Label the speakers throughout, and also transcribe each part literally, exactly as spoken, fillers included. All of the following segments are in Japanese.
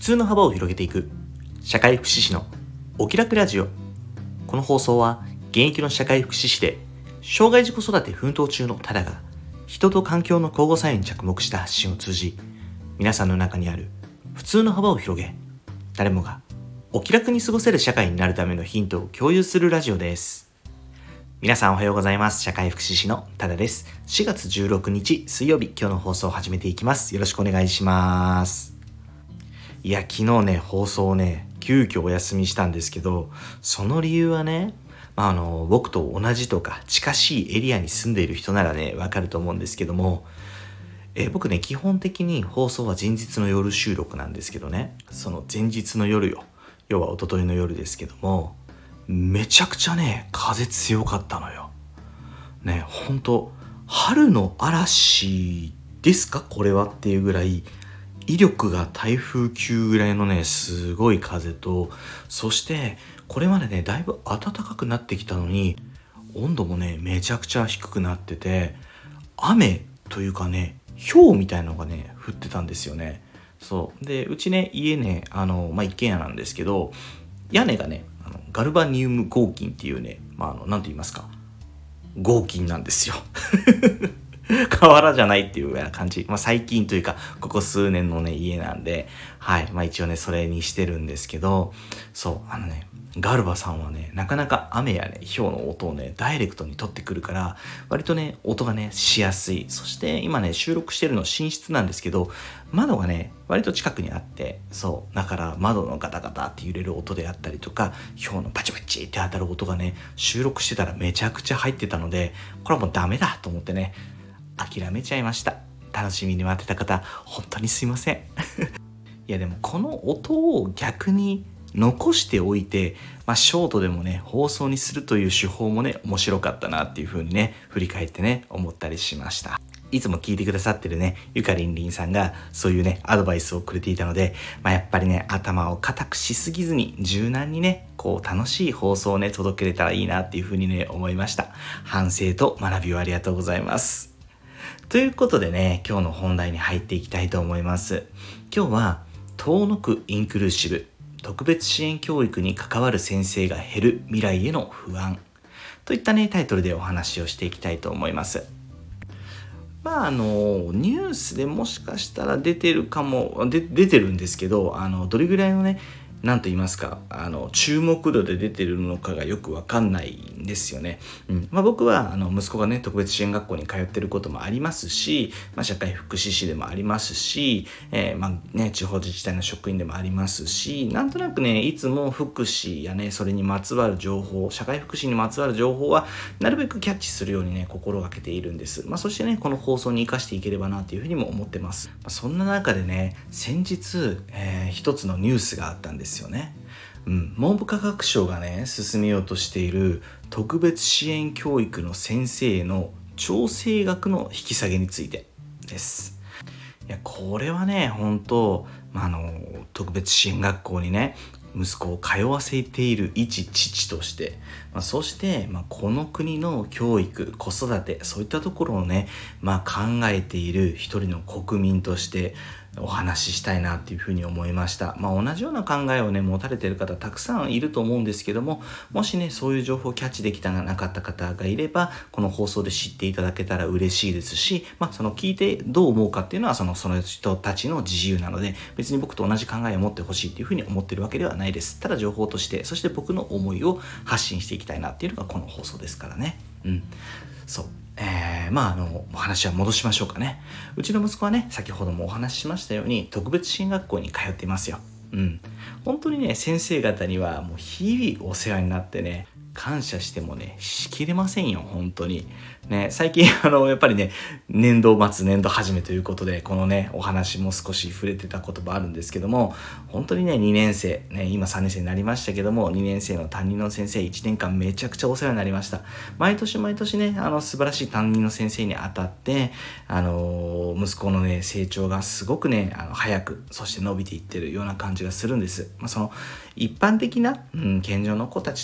Speaker 1: 通の幅を広げていく社会福祉士のお気楽ラジオ。この放送は現役の社会福祉士で障害児子育て奮闘中のタダが人と環境の交互作用に着目した発信を通じ、皆さんの中にある普通の幅を広げ、誰もがお気楽に過ごせる社会になるためのヒントを共有するラジオです。皆さんおはようございます。社会福祉士のタダです。しがつじゅうろくにち水曜日、今日の放送を始めていきます。よろしくお願いします。いや、昨日ね、放送をね、急遽お休みしたんですけど、その理由はね、まあ、あの僕と同じとか近しいエリアに住んでいる人ならね、わかると思うんですけども、え僕ね、基本的に放送は前日の夜収録なんですけどね、その前日の夜よ、要は一昨日の夜ですけども、めちゃくちゃね、風強かったのよ。ね、ほんと春の嵐ですかこれはっていうぐらい、威力が台風級ぐらいのね、すごい風と、そしてこれまでね、だいぶ暖かくなってきたのに、温度もね、めちゃくちゃ低くなってて、雨というかね、氷みたいなのがね、降ってたんですよね。そうで、うちね、家ね、あの、まあ、一軒家なんですけど、屋根がね、あのガルバニウム合金っていうね、まあ、あの、なんて言いますか、合金なんですよ。瓦じゃないっていうような感じ。まあ最近というか、ここ数年のね、家なんで、はい。まあ一応ね、それにしてるんですけど、そう、あのね、ガルバさんはね、なかなか雨やね、氷の音をね、ダイレクトに取ってくるから、割とね、音がね、しやすい。そして今ね、収録してるの寝室なんですけど、窓がね、割と近くにあって、そう、だから窓のガタガタって揺れる音であったりとか、氷のパチパチって当たる音がね、収録してたらめちゃくちゃ入ってたので、これはもうダメだと思ってね、諦めちゃいました。楽しみに待ってた方、本当にすいません。いやでもこの音を逆に残しておいて、まあショートでもね、放送にするという手法もね、面白かったなっていう風にね、振り返ってね、思ったりしました。いつも聞いてくださってるね、ゆかりんりんさんがそういうね、アドバイスをくれていたので、まあやっぱりね、頭を固くしすぎずに柔軟にね、こう楽しい放送をね、届けれたらいいなっていう風にね、思いました。反省と学びをありがとうございます。ということでね、今日の本題に入っていきたいと思います。今日は遠のくインクルーシブ特別支援教育に関わる先生が減る未来への不安といったね、タイトルでお話をしていきたいと思います。まああのニュースでもしかしたら出てるかもで出てるんですけど、あのどれぐらいのね、なんと言いますか、あの注目度で出てるのかがよくわかんないんですよね。うんまあ、僕はあの息子がね、特別支援学校に通ってることもありますし、まあ、社会福祉士でもありますし、えー、まあね、地方自治体の職員でもありますし、なんとなくね、いつも福祉やね、それにまつわる情報、社会福祉にまつわる情報はなるべくキャッチするようにね、心がけているんです。まあ、そしてね、この放送に生かしていければなというふうにも思ってます。まあ、そんな中でね、先日、えー、一つのニュースがあったんですよね。うん、文部科学省がね、進めようとしている特別支援教育の先生の調整額の引き下げについてです。いや、これはね、本当、まあ、あの特別支援学校にね、息子を通わせている一父として、まあ、そして、まあ、この国の教育、子育て、そういったところをね、まあ、考えている一人の国民としてお話ししたいなっていうふうに思いました。まあ、同じような考えをね、持たれている方たくさんいると思うんですけども、もしね、そういう情報をキャッチできたなかった方がいれば、この放送で知っていただけたら嬉しいですし、まあ、その聞いてどう思うかっていうのは、その、その人たちの自由なので、別に僕と同じ考えを持ってほしいっていうふうに思ってるわけではないです。ただ情報として、そして僕の思いを発信していきたいなっていうのがこの放送ですからね。うん。そう。えー、まああのお話は戻しましょうかね。うちの息子はね、先ほどもお話ししましたように特別支援学校に通っていますよ。うん、本当にね、先生方にはもう日々お世話になってね、感謝してもね、しきれませんよ、本当に。ね、最近あの、やっぱりね、年度末、年度始めということで、このね、お話も少し触れてた言葉あるんですけども、本当にね、にねん生、ね、今さんねん生になりましたけども、にねん生の担任の先生、いちねんかんめちゃくちゃお世話になりました。毎年毎年ね、あの、素晴らしい担任の先生に当たって、あの、息子のね、成長がすごくね、あの、早く、そして伸びていってるような感じがするんです。まあ、その、一般的な、うん、健常の子たちとか、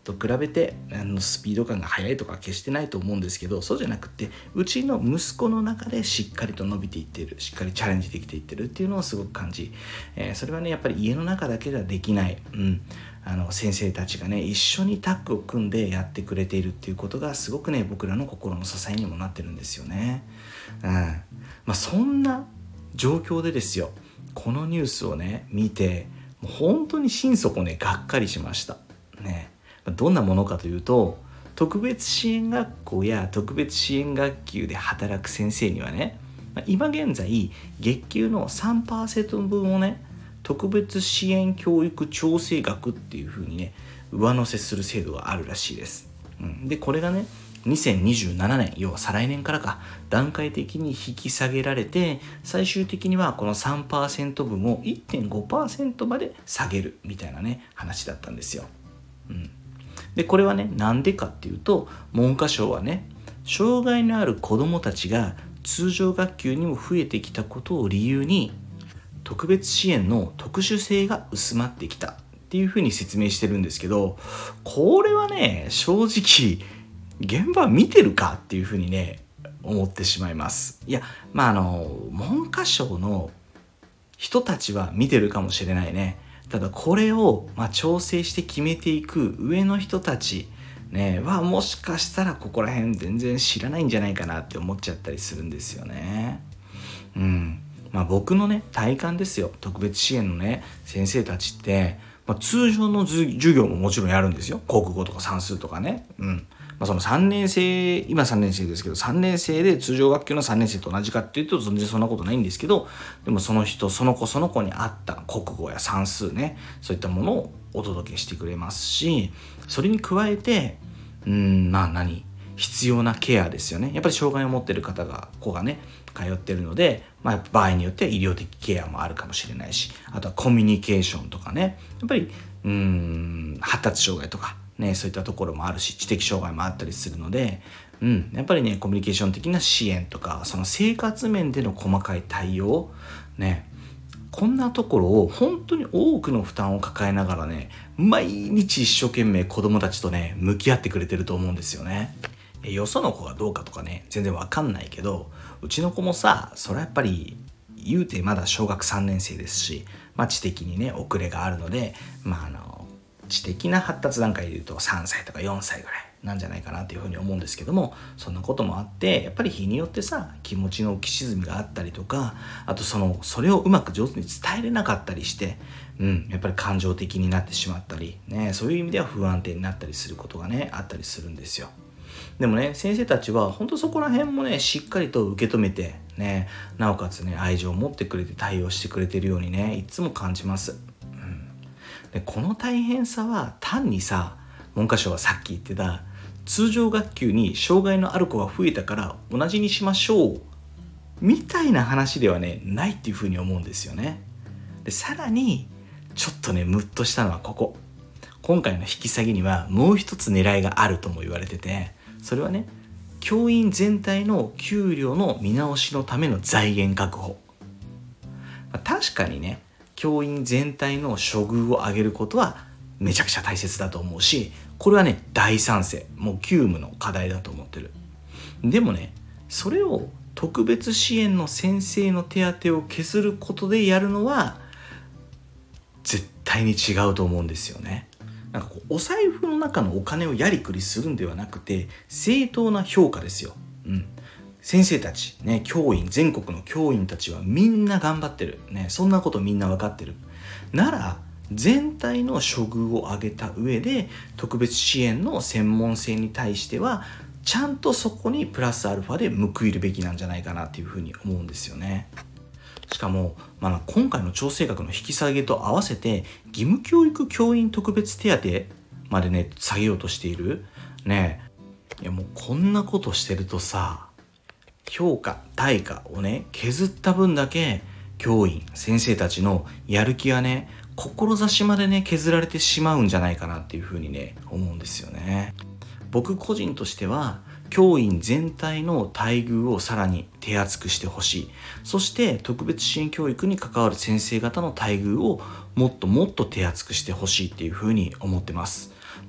Speaker 1: と比べてあのスピード感が速いとか決してないと思うんですけど、そうじゃなくてうちの息子の中でしっかりと伸びていっている、しっかりチャレンジできていってるっていうのをすごく感じ、えー、それはねやっぱり家の中だけではできない、うん、あの先生たちがね一緒にタッグを組んでやってくれているっていうことがすごくね僕らの心の支えにもなってるんですよね。うん、まあそんな状況でですよ、このニュースをね見てもう本当に心底ねがっかりしましたね。どんなものかというと、特別支援学校や特別支援学級で働く先生にはね、今現在月給の さんパーセント 分をね特別支援教育調整額っていう風にね上乗せする制度があるらしいです、うん、でこれがねにせんにじゅうななねん、要は再来年からか段階的に引き下げられて、最終的にはこの さんパーセント 分を いってんごパーセント まで下げるみたいなね話だったんですよ、うん、でこれはねなんでかっていうと、文科省はね障害のある子どもたちが通常学級にも増えてきたことを理由に特別支援の特殊性が薄まってきたっていうふうに説明してるんですけど、これはね正直現場見てるかっていうふうにね思ってしまいます。いやまああの文科省の人たちは見てるかもしれないね。ただこれを、まあ、調整して決めていく上の人たちねはもしかしたらここら辺全然知らないんじゃないかなって思っちゃったりするんですよね。うん。まあ僕のね体感ですよ。特別支援のね先生たちって、まあ、通常の授業ももちろんやるんですよ。国語とか算数とかね。うん。まあ、そのさんねん生、今さんねん生ですけど、さんねん生で通常学級のさんねん生と同じかっていうと全然そんなことないんですけど、でもその人、その子その子に合った国語や算数ね、そういったものをお届けしてくれますし、それに加えて、うーん、まあ何必要なケアですよね。やっぱり障害を持っている方が、子がね、通ってるので、まあ、場合によっては医療的ケアもあるかもしれないし、あとはコミュニケーションとかね、やっぱりうーん発達障害とかね、そういったところもあるし、知的障害もあったりするので、うん、やっぱりねコミュニケーション的な支援とか、その生活面での細かい対応ね、こんなところを本当に多くの負担を抱えながらね、毎日一生懸命子供たちとね向き合ってくれてると思うんですよね。よその子がどうかとかね全然わかんないけど、うちの子もさ、それはやっぱり言うてまだ小学さんねん生ですし、まあ、知的にね遅れがあるので、まああの知的な発達段階でいうとさんさいとかよんさいぐらいなんじゃないかなっていうふうに思うんですけども、そんなこともあってやっぱり日によってさ気持ちの浮き沈みがあったりとか、あとそのそれをうまく上手に伝えれなかったりして、うん、やっぱり感情的になってしまったりね、そういう意味では不安定になったりすることがねあったりするんですよ。でもね先生たちは本当そこら辺もねしっかりと受け止めてね、なおかつね愛情を持ってくれて対応してくれてるようにねいつも感じます。でこの大変さは単にさ、文科省はさっき言ってた通常学級に障害のある子が増えたから同じにしましょうみたいな話ではねないっていうふうに思うんですよね。でさらにちょっとねムッとしたのはここ、今回の引き下げにはもう一つ狙いがあるとも言われてて、それはね教員全体の給料の見直しのための財源確保、まあ、確かにね教員全体の処遇を上げることはめちゃくちゃ大切だと思うし、これはね大賛成、もう急務の課題だと思ってる。でもねそれを特別支援の先生の手当を削ることでやるのは絶対に違うと思うんですよね。なんかこうお財布の中のお金をやりくりするんではなくて正当な評価ですよ。うん。先生たちね、教員、全国の教員たちはみんな頑張ってるね、そんなことみんな分かってるなら全体の処遇を上げた上で特別支援の専門性に対してはちゃんとそこにプラスアルファで報いるべきなんじゃないかなっていうふうに思うんですよね。しかも、まあ、今回の調整額の引き下げと合わせて義務教育教員特別手当までね下げようとしているね。いやもうこんなことしてるとさ、評価対価をね削った分だけ教員先生たちのやる気はね志までね削られてしまうんじゃないかなっていうふうにね思うんですよね。僕個人としては教員全体の待遇をさらに手厚くしてほしい。そして特別支援教育に関わる先生方の待遇をもっともっと手厚くしてほしいっていうふうに思ってます。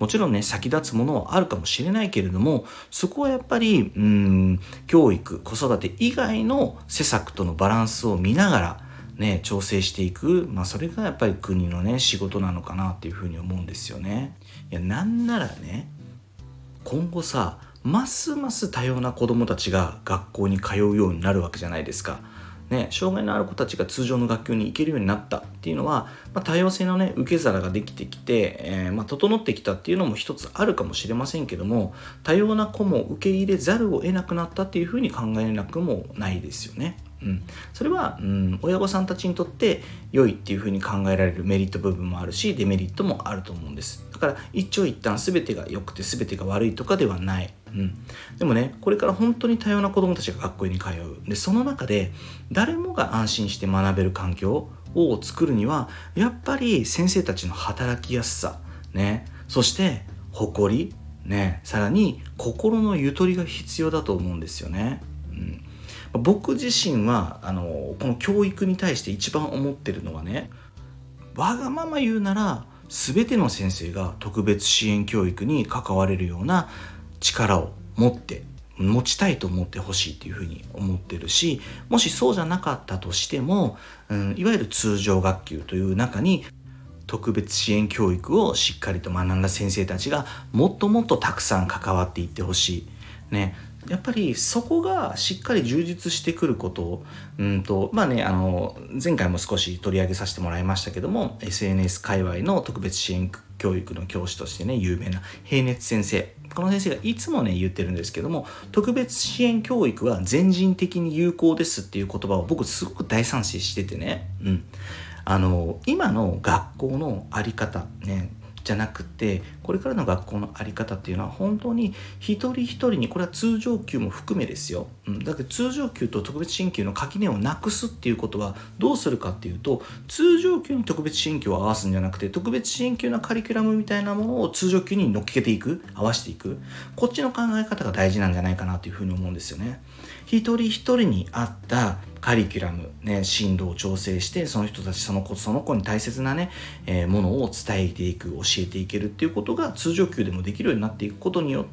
Speaker 1: もちろんね、先立つものはあるかもしれないけれども、そこはやっぱり、うーん、教育、子育て以外の施策とのバランスを見ながら、ね、調整していく、まあそれがやっぱり国のね、仕事なのかなっていうふうに思うんですよね。いや、なんならね、今後さ、ますます多様な子どもたちが学校に通うようになるわけじゃないですか。ね、障害のある子たちが通常の学級に行けるようになったっていうのは、まあ、多様性のね受け皿ができてきて、えーまあ、整ってきたっていうのも一つあるかもしれませんけども、多様な子も受け入れざるを得なくなったっていうふうに考えなくもないですよね。うん、それは、うん、親御さんたちにとって良いっていうふうに考えられるメリット部分もあるし、デメリットもあると思うんです。だから一長一短全てが良くて全てが悪いとかではない。うん、でもね、これから本当に多様な子どもたちが学校に通う。で、その中で誰もが安心して学べる環境を作るには、やっぱり先生たちの働きやすさ、ね、そして誇り、ね、さらに心のゆとりが必要だと思うんですよね。うん、僕自身はあのこの教育に対して一番思ってるのはね、わがまま言うなら全ての先生が特別支援教育に関われるような力を持って持ちたいと思ってほしいというふうに思ってるし、もしそうじゃなかったとしても、うん、いわゆる通常学級という中に特別支援教育をしっかりと学んだ先生たちがもっともっとたくさん関わっていってほしいね。やっぱりそこがしっかり充実してくることうんとまあねあの前回も少し取り上げさせてもらいましたけども、 エスエヌエス 界隈の特別支援教育の教師としてね有名な平熱先生、この先生がいつもね言ってるんですけども、特別支援教育は全人的に有効ですっていう言葉を僕すごく大賛成しててね、うん、あの今の学校の在り方ねじゃなくて、これからの学校の在り方っていうのは本当に一人一人に、これは通常級も含めですよ、うん、だから通常級と特別支援級の垣根をなくすっていうことはどうするかっていうと、通常級に特別支援級を合わすんじゃなくて、特別支援級のカリキュラムみたいなものを通常級に乗っけていく、合わせていく、こっちの考え方が大事なんじゃないかなというふうに思うんですよね。一人一人に合ったカリキュラム、ね、進路を調整して、その人たちその子その子に大切なね、えー、ものを伝えていく、教えていけるっていうことが通常級でもできるようになっていくことによって、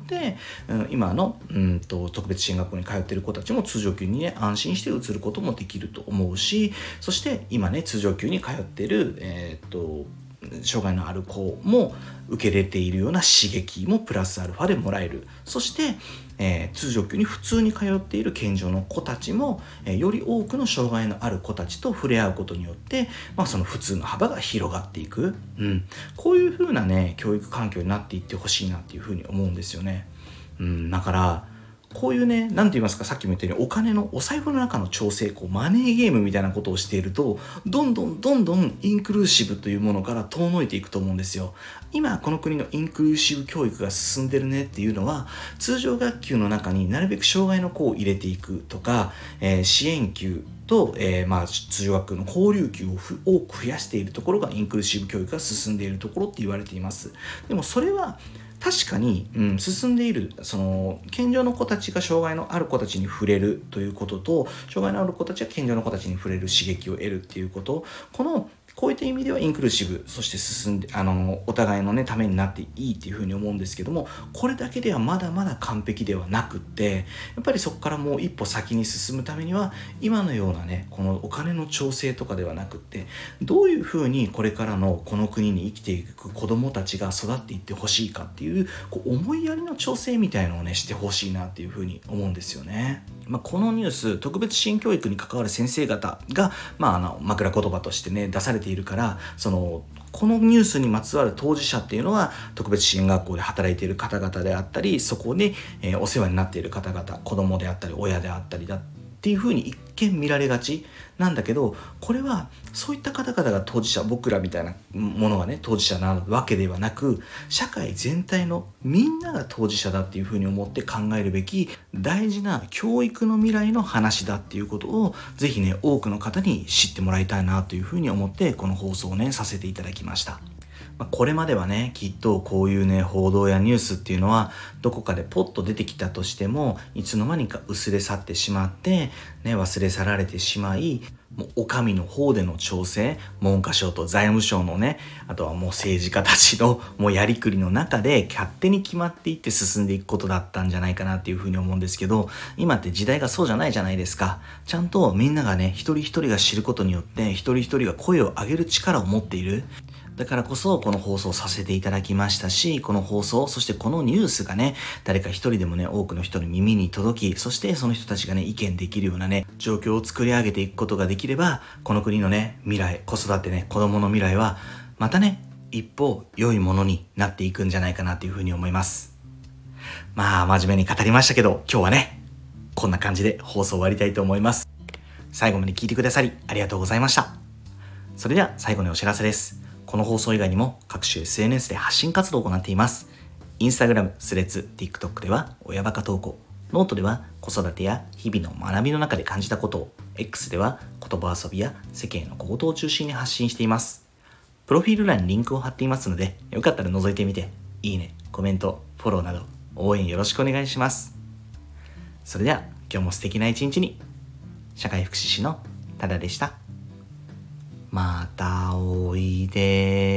Speaker 1: うん、今のうんと特別支援学校に通っている子たちも通常級にね安心して移ることもできると思うし、そして今ね通常級に通っているえー、っと障害のある子も受け入れているような刺激もプラスアルファでもらえる。そして、えー、通常級に普通に通っている健常の子たちも、えー、より多くの障害のある子たちと触れ合うことによって、まあ、その普通の幅が広がっていく、うん、こういう風なね教育環境になっていってほしいなっていう風に思うんですよね。うん、だからこういうね、なんて言いますか、さっきも言ったようにお金のお財布の中の調整、こうマネーゲームみたいなことをしていると、どんどんどんどんインクルーシブというものから遠のいていくと思うんですよ。今この国のインクルーシブ教育が進んでるねっていうのは、通常学級の中になるべく障害の子を入れていくとか、えー、支援級と、えー、まあ通常学級の交流級を多く増やしているところがインクルーシブ教育が進んでいるところって言われています。でもそれは確かに、うん、進んでいる、その健常の子たちが障害のある子たちに触れるということと、障害のある子たちが健常の子たちに触れる刺激を得るっていうこと、このこういった意味ではインクルーシブ、そして進んであのお互いのねためになっていいっていうふうに思うんですけども、これだけではまだまだ完璧ではなくって、やっぱりそこからもう一歩先に進むためには、今のようなねこのお金の調整とかではなくって、どういうふうにこれからのこの国に生きていく子どもたちが育っていってほしいかっていう、こう思いやりの調整みたいのをねしてほしいなっていうふうに思うんですよね。まあ、このニュース、特別支援教育に関わる先生方が、まあ、あの枕言葉としてね出されているから、そのこのニュースにまつわる当事者っていうのは特別支援学校で働いている方々であったり、そこで、えー、お世話になっている方々、子供であったり親であったりだっていうふうに一見見られがちなんだけど、これはそういった方々が当事者、僕らみたいなものがね当事者なわけではなく、社会全体のみんなが当事者だっていうふうに思って考えるべき大事な教育の未来の話だっていうことを、ぜひね多くの方に知ってもらいたいなというふうに思って、この放送をねさせていただきました。これまではねきっとこういうね報道やニュースっていうのはどこかでポッと出てきたとしても、いつの間にか薄れ去ってしまって、ね、忘れ去られてしまい、 もうお上の方での調整、文科省と財務省のね、あとはもう政治家たちのもうやりくりの中で勝手に決まっていって進んでいくことだったんじゃないかなっていうふうに思うんですけど、今って時代がそうじゃないじゃないですか。ちゃんとみんながね、一人一人が知ることによって一人一人が声を上げる力を持っている。だからこそこの放送させていただきましたし、この放送、そしてこのニュースがね、誰か一人でもね、多くの人の耳に届き、そしてその人たちがね、意見できるようなね、状況を作り上げていくことができれば、この国のね、未来、子育てね、子供の未来は、またね、一歩良いものになっていくんじゃないかなというふうに思います。まあ、真面目に語りましたけど、今日はね、こんな感じで放送終わりたいと思います。最後まで聞いてくださり、ありがとうございました。それでは最後にお知らせです。この放送以外にも各種 エスエヌエス で発信活動を行っています。インスタグラム、スレッズ、TikTok では親バカ投稿、ノートでは子育てや日々の学びの中で感じたことを、X では言葉遊びや世間の小言を中心に発信しています。プロフィール欄にリンクを貼っていますので、よかったら覗いてみて、いいね、コメント、フォローなど応援よろしくお願いします。それでは今日も素敵な一日に。社会福祉士のタダでした。またおいで。